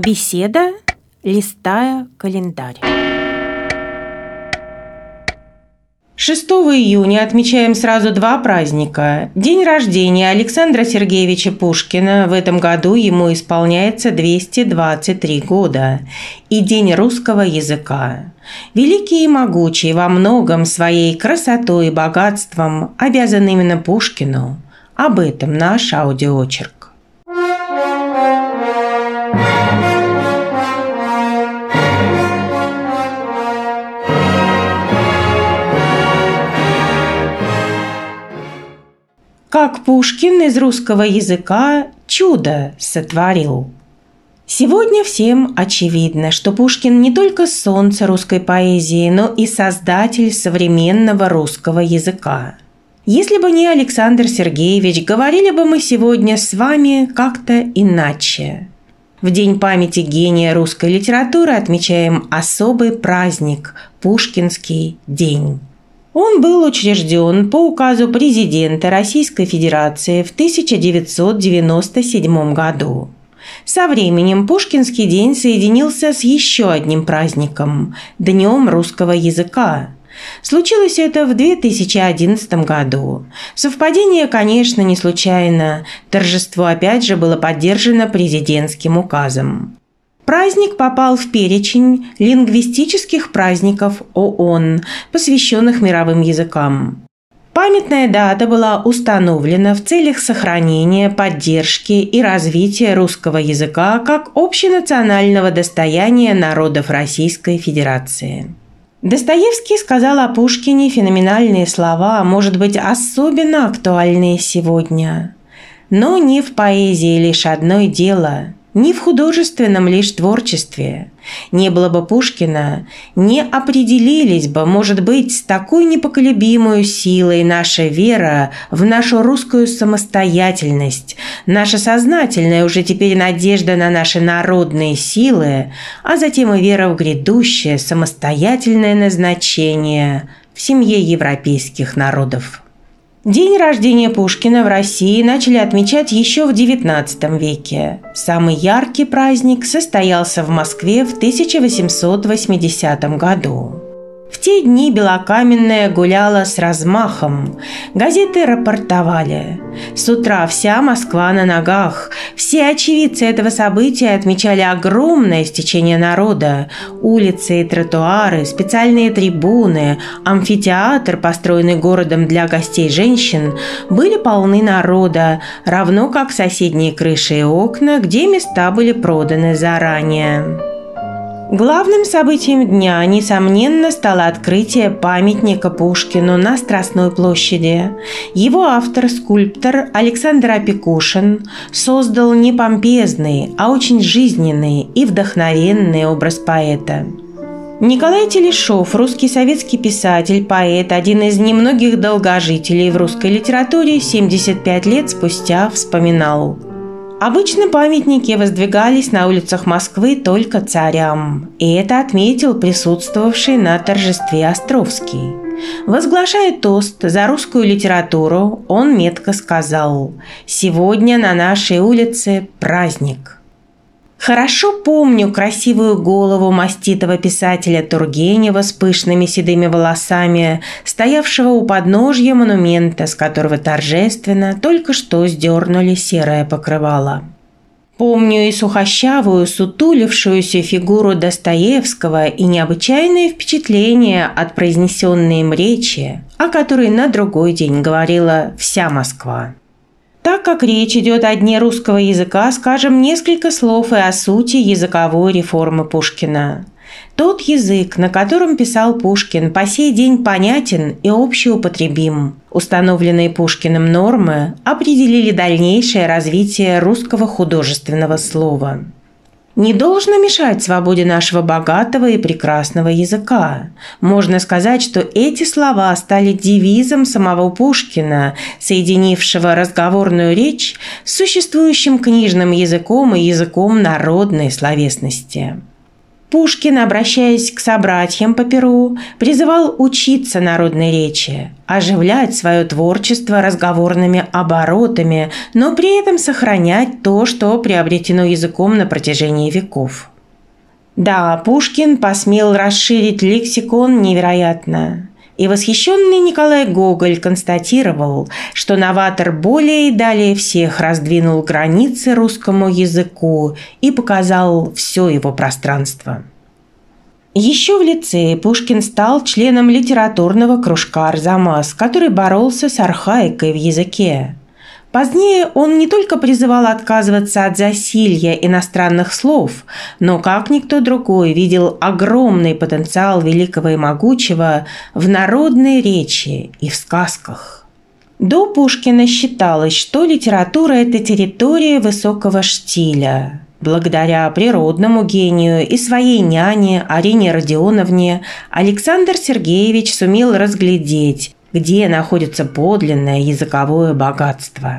Беседа, листая календарь. 6 июня отмечаем сразу два праздника. День рождения Александра Сергеевича Пушкина, в этом году ему исполняется 223 года, и День русского языка. Великий и могучий, во многом своей красотой и богатством обязан именно Пушкину. Об этом наш аудиоочерк. Как Пушкин из русского языка чудо сотворил. Сегодня всем очевидно, что Пушкин не только солнце русской поэзии, но и создатель современного русского языка. Если бы не Александр Сергеевич, говорили бы мы сегодня с вами как-то иначе. В День памяти гения русской литературы отмечаем особый праздник – Пушкинский день. Он был учрежден по указу президента Российской Федерации в 1997 году. Со временем Пушкинский день соединился с еще одним праздником – Днем русского языка. Случилось это в 2011 году. Совпадение, конечно, не случайно. Торжество опять же было поддержано президентским указом. Праздник попал в перечень лингвистических праздников ООН, посвященных мировым языкам. Памятная дата была установлена в целях сохранения, поддержки и развития русского языка как общенационального достояния народов Российской Федерации. Достоевский сказал о Пушкине феноменальные слова, может быть, особенно актуальные сегодня. Но не в поэзии лишь одно дело, не в художественном лишь творчестве. Не было бы Пушкина, не определились бы, может быть, с такой непоколебимой силой наша вера в нашу русскую самостоятельность, наша сознательная уже теперь надежда на наши народные силы, а затем и вера в грядущее самостоятельное назначение в семье европейских народов. День рождения Пушкина в России начали отмечать еще в XIX веке. Самый яркий праздник состоялся в Москве в 1880 году. В те дни Белокаменная гуляла с размахом. Газеты рапортовали. С утра вся Москва на ногах. Все очевидцы этого события отмечали огромное стечение народа. Улицы и тротуары, специальные трибуны, амфитеатр, построенный городом для гостей женщин, были полны народа, равно как соседние крыши и окна, где места были проданы заранее. Главным событием дня, несомненно, стало открытие памятника Пушкину на Страстной площади. Его автор, скульптор Александр Опекушин, создал не помпезный, а очень жизненный и вдохновенный образ поэта. Николай Телешов, русский советский писатель, поэт, один из немногих долгожителей в русской литературе, 75 лет спустя вспоминал: «Обычно памятники воздвигались на улицах Москвы только царям, и это отметил присутствовавший на торжестве Островский. Возглашая тост за русскую литературу, он метко сказал: «Сегодня на нашей улице праздник». Хорошо помню красивую голову маститого писателя Тургенева с пышными седыми волосами, стоявшего у подножья монумента, с которого торжественно только что сдернули серое покрывало. Помню и сухощавую, сутулившуюся фигуру Достоевского и необычайное впечатление от произнесенной им речи, о которой на другой день говорила вся Москва. Так как речь идет о дне русского языка, скажем несколько слов и о сути языковой реформы Пушкина. Тот язык, на котором писал Пушкин, по сей день понятен и общеупотребим. Установленные Пушкиным нормы определили дальнейшее развитие русского художественного слова. Не должно мешать свободе нашего богатого и прекрасного языка. Можно сказать, что эти слова стали девизом самого Пушкина, соединившего разговорную речь с существующим книжным языком и языком народной словесности. Пушкин, обращаясь к собратьям по перу, призывал учиться народной речи, оживлять свое творчество разговорными оборотами, но при этом сохранять то, что приобретено языком на протяжении веков. Да, Пушкин посмел расширить лексикон невероятно. И восхищенный Николай Гоголь констатировал, что новатор более и далее всех раздвинул границы русскому языку и показал все его пространство. Еще в лицее Пушкин стал членом литературного кружка «Арзамас», который боролся с архаикой в языке. Позднее он не только призывал отказываться от засилья иностранных слов, но, как никто другой, видел огромный потенциал великого и могучего в народной речи и в сказках. До Пушкина считалось, что литература – это территория высокого штиля. Благодаря природному гению и своей няне Арине Родионовне Александр Сергеевич сумел разглядеть, где находится подлинное языковое богатство.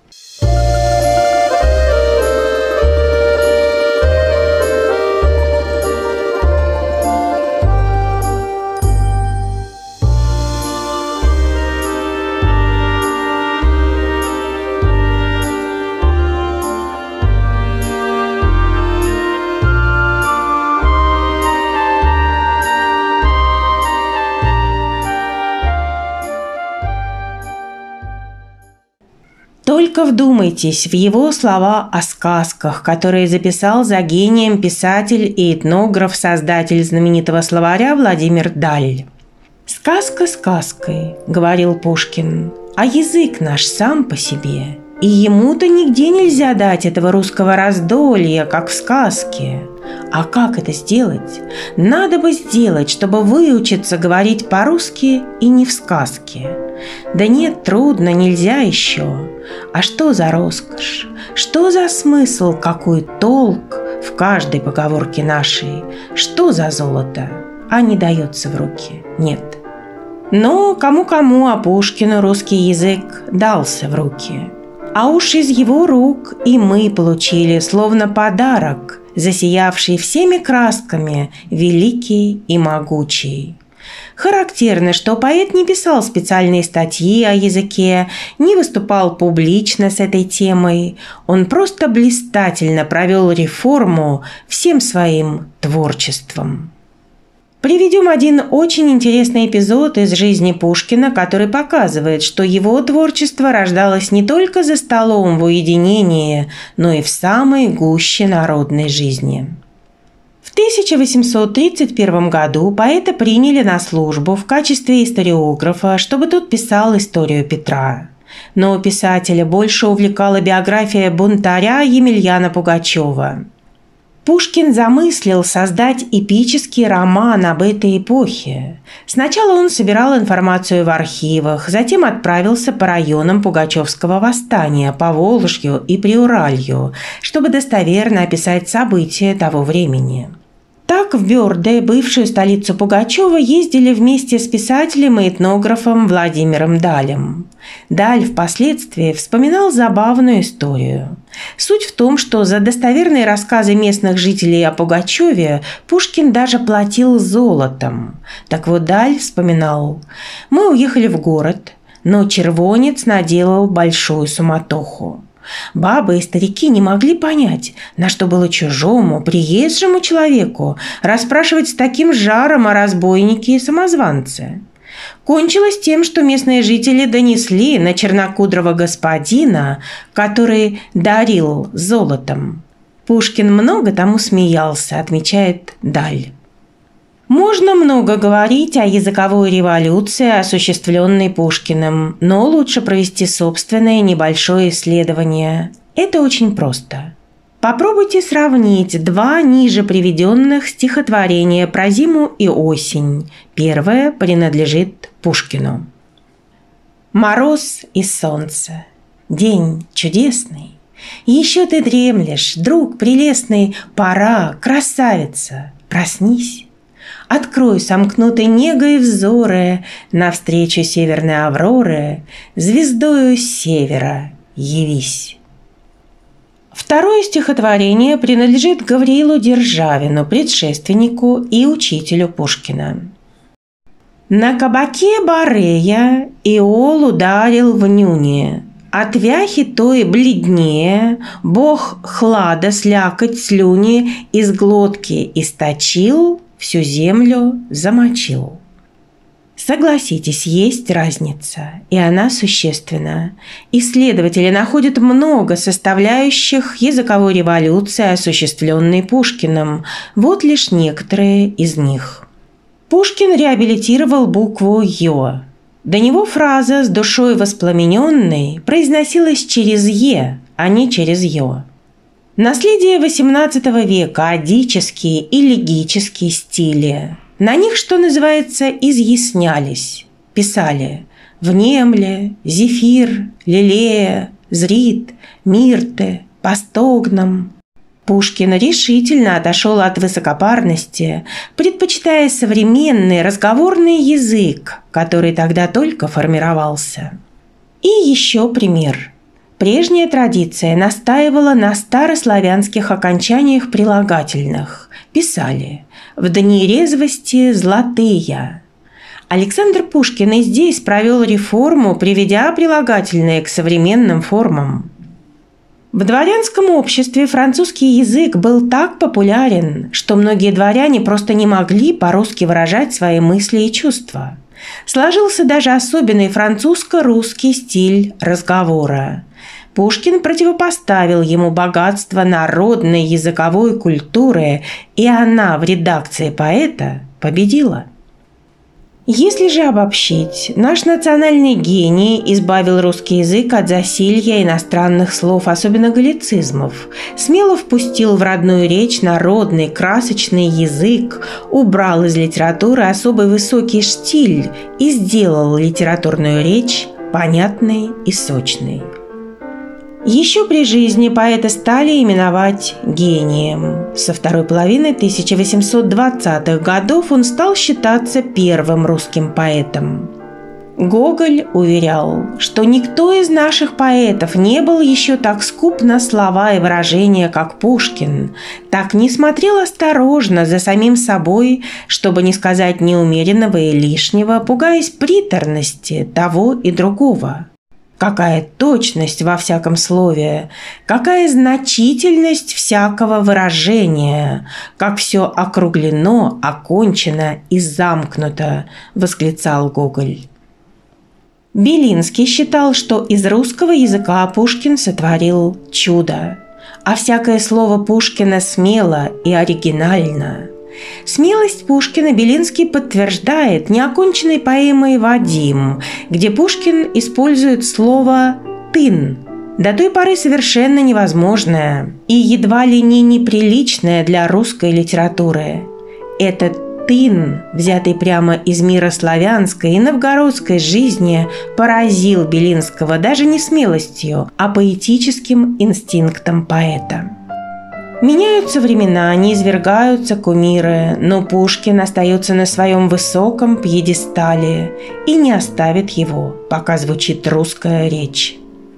Только вдумайтесь в его слова о сказках, которые записал за гением писатель и этнограф, создатель знаменитого словаря Владимир Даль. «Сказка сказкой, — говорил Пушкин, — а язык наш сам по себе, и ему-то нигде нельзя дать этого русского раздолья, как в сказке. А как это сделать? Надо бы сделать, чтобы выучиться говорить по-русски и не в сказке. Да нет, трудно, нельзя еще. А что за роскошь? Что за смысл, какой толк в каждой поговорке нашей? Что за золото? А не дается в руки? Нет». Но кому-кому, а Пушкину русский язык дался в руки. А уж из его рук и мы получили, словно подарок, засиявший всеми красками, великий и могучий. Характерно, что поэт не писал специальные статьи о языке, не выступал публично с этой темой. Он просто блистательно провел реформу всем своим творчеством. Приведем один очень интересный эпизод из жизни Пушкина, который показывает, что его творчество рождалось не только за столом в уединении, но и в самой гуще народной жизни. В 1831 году поэта приняли на службу в качестве историографа, чтобы тот писал историю Петра. Но писателя больше увлекала биография бунтаря Емельяна Пугачева. Пушкин замыслил создать эпический роман об этой эпохе. Сначала он собирал информацию в архивах, затем отправился по районам Пугачевского восстания, по Волжью и Приуралью, чтобы достоверно описать события того времени. Так в Бёрде, бывшую столицу Пугачева, ездили вместе с писателем и этнографом Владимиром Далем. Даль впоследствии вспоминал забавную историю. Суть в том, что за достоверные рассказы местных жителей о Пугачеве Пушкин даже платил золотом. Так вот, Даль вспоминал: «Мы уехали в город, но червонец наделал большую суматоху. Бабы и старики не могли понять, на что было чужому, приезжему человеку расспрашивать с таким жаром о разбойнике и самозванце. Кончилось тем, что местные жители донесли на чернокудрого господина, который дарил золотом. Пушкин много тому смеялся», отмечает Даль. Можно много говорить о языковой революции, осуществленной Пушкиным, но лучше провести собственное небольшое исследование. Это очень просто. Попробуйте сравнить два ниже приведенных стихотворения про зиму и осень. Первое принадлежит Пушкину. «Мороз и солнце. День чудесный. Еще ты дремлешь, друг прелестный, пора, красавица, проснись. Открой сомкнутой негой взоры навстречу северной авроры, звездою севера явись». Второе стихотворение принадлежит Гавриилу Державину, предшественнику и учителю Пушкина. «На кабаке Борея Иол ударил в нюне, от вяхи той бледнее, Бог хлада слякоть слюни из глотки источил, всю землю замочил». Согласитесь, есть разница, и она существенна. Исследователи находят много составляющих языковой революции, осуществленной Пушкиным. Вот лишь некоторые из них. Пушкин реабилитировал букву «ё». До него фраза с душой воспламененной произносилась через «е», а не через «ё». Наследие XVIII века, адические и легические стили. На них, что называется, изъяснялись, писали «внемле», «зефир», «лилея», «зрит», «мирте», «постогном». Пушкин решительно отошел от высокопарности, предпочитая современный разговорный язык, который тогда только формировался. И еще пример. Прежняя традиция настаивала на старославянских окончаниях прилагательных. Писали «в дни резвости золотые». Александр Пушкин и здесь провел реформу, приведя прилагательные к современным формам. В дворянском обществе французский язык был так популярен, что многие дворяне просто не могли по-русски выражать свои мысли и чувства. Сложился даже особенный французско-русский стиль разговора. Пушкин противопоставил ему богатство народной языковой культуры, и она в редакции поэта победила. Если же обобщить, наш национальный гений избавил русский язык от засилья иностранных слов, особенно галлицизмов, смело впустил в родную речь народный красочный язык, убрал из литературы особый высокий штиль и сделал литературную речь понятной и сочной. Еще при жизни поэта стали именовать гением. Со второй половины 1820-х годов он стал считаться первым русским поэтом. Гоголь уверял, что никто из наших поэтов не был еще так скуп на слова и выражения, как Пушкин, так не смотрел осторожно за самим собой, чтобы не сказать неумеренного и лишнего, пугаясь приторности того и другого. Какая точность во всяком слове, какая значительность всякого выражения, как все округлено, окончено и замкнуто, восклицал Гоголь. Белинский считал, что из русского языка Пушкин сотворил чудо, а всякое слово Пушкина смело и оригинально. Смелость Пушкина Белинский подтверждает неоконченной поэмой «Вадим», где Пушкин использует слово «тын», до той поры совершенно невозможное и едва ли не неприличное для русской литературы. Этот «тын», взятый прямо из мира славянской и новгородской жизни, поразил Белинского даже не смелостью, а поэтическим инстинктом поэта. Меняются времена, низвергаются кумиры, но Пушкин остается на своем высоком пьедестале и не оставит его, пока звучит русская речь.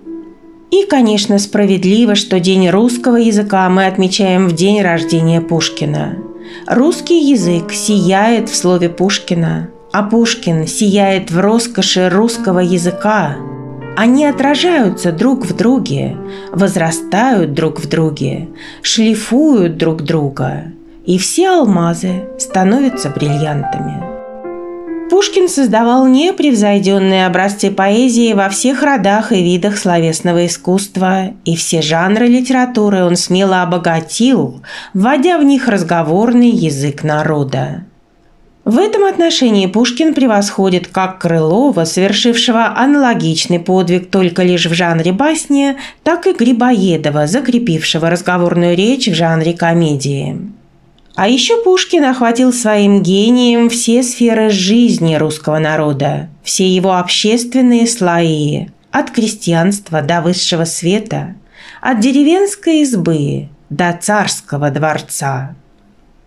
И, конечно, справедливо, что День русского языка мы отмечаем в день рождения Пушкина. Русский язык сияет в слове Пушкина, а Пушкин сияет в роскоши русского языка. Они отражаются друг в друге, возрастают друг в друге, шлифуют друг друга, и все алмазы становятся бриллиантами. Пушкин создавал непревзойденные образцы поэзии во всех родах и видах словесного искусства, и все жанры литературы он смело обогатил, вводя в них разговорный язык народа. В этом отношении Пушкин превосходит как Крылова, совершившего аналогичный подвиг только лишь в жанре басни, так и Грибоедова, закрепившего разговорную речь в жанре комедии. А еще Пушкин охватил своим гением все сферы жизни русского народа, все его общественные слои, от крестьянства до высшего света, от деревенской избы до царского дворца.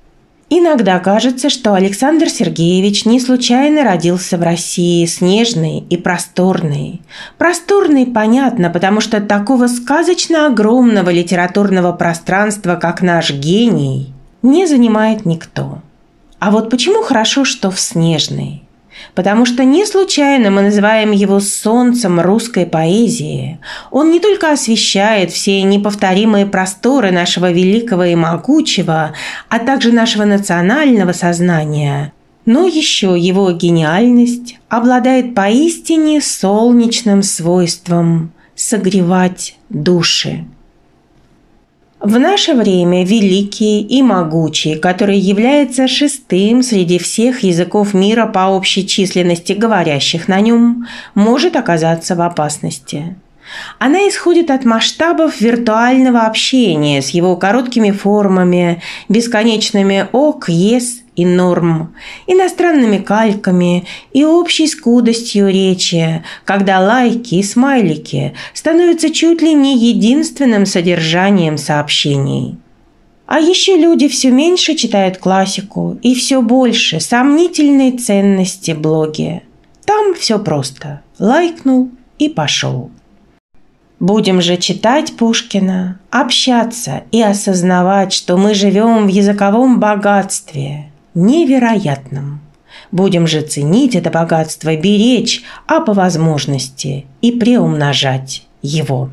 Иногда кажется, что Александр Сергеевич не случайно родился в России, снежный и просторный. Просторный, понятно, потому что такого сказочно огромного литературного пространства, как наш гений, не занимает никто. А вот почему хорошо, что в снежный? Потому что не случайно мы называем его солнцем русской поэзии. Он не только освещает все неповторимые просторы нашего великого и могучего, а также нашего национального сознания, но еще его гениальность обладает поистине солнечным свойством – согревать души. В наше время великий и могучий, который является шестым среди всех языков мира по общей численности говорящих на нем, может оказаться в опасности. Она исходит от масштабов виртуального общения с его короткими формами, бесконечными «ок», «ес» и «норм», иностранными кальками и общей скудостью речи, когда лайки и смайлики становятся чуть ли не единственным содержанием сообщений. А еще люди все меньше читают классику и все больше сомнительной ценности блоги. Там все просто. Лайкнул и пошел. Будем же читать Пушкина, общаться и осознавать, что мы живем в языковом богатстве, невероятном. Будем же ценить это богатство, беречь, а по возможности и приумножать его.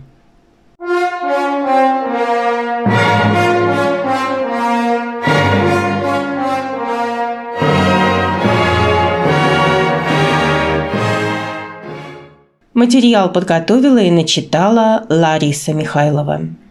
Материал подготовила и начитала Лариса Михайлова.